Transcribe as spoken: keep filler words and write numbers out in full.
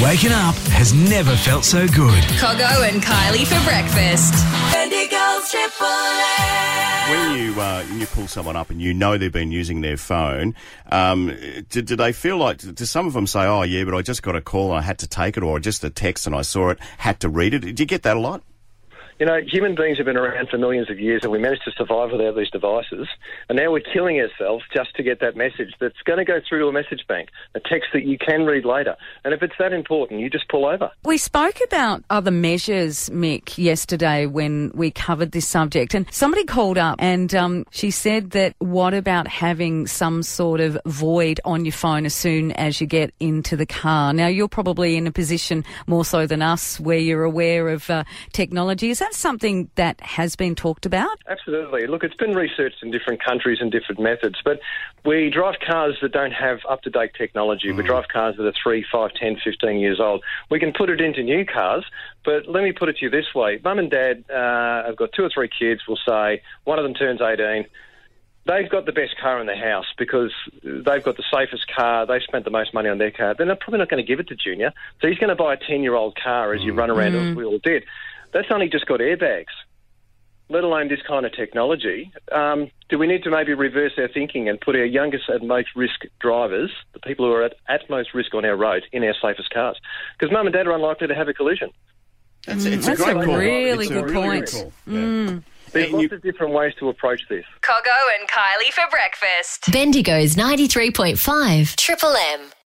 Waking up has never felt so good. Coggo and Kylie for breakfast. Bendigo's Triple M. When you uh, when you pull someone up and you know they've been using their phone, um, do, do they feel like, do some of them say, oh yeah, but I just got a call and I had to take it, or just a text and I saw it, had to read it? Do you get that a lot? You know, human beings have been around for millions of years and we managed to survive without these devices. And now we're killing ourselves just to get that message that's going to go through to a message bank, a text that you can read later. And if it's that important, you just pull over. We spoke about other measures, Mick, yesterday when we covered this subject. And somebody called up and um, she said that what about having some sort of void on your phone as soon as you get into the car? Now, you're probably in a position more so than us where you're aware of uh, technology. Is that something that has been talked about? Absolutely. Look, it's been researched in different countries and different methods, but we drive cars that don't have up-to-date technology. Mm. We drive cars that are three, five, ten, fifteen years old. We can put it into new cars, but let me put it to you this way. Mum and Dad uh, have got two or three kids, we'll say. One of them turns eighteen. They've got the best car in the house because they've got the safest car. They've spent the most money on their car. Then they're probably not going to give it to Junior. So he's going to buy a ten-year-old car as you run around Mm. as we all did. That's only just got airbags, let alone this kind of technology. Um, do we need to maybe reverse our thinking and put our youngest and most risk drivers, the people who are at, at most risk on our roads, in our safest cars? Because Mum and Dad are unlikely to have a collision. That's, it's That's a great a call. really It's a good really point. good call. Mm. Yeah. There's And lots you- of different ways to approach this. Coggo and Kylie for breakfast. Bendigo's ninety-three point five Triple M.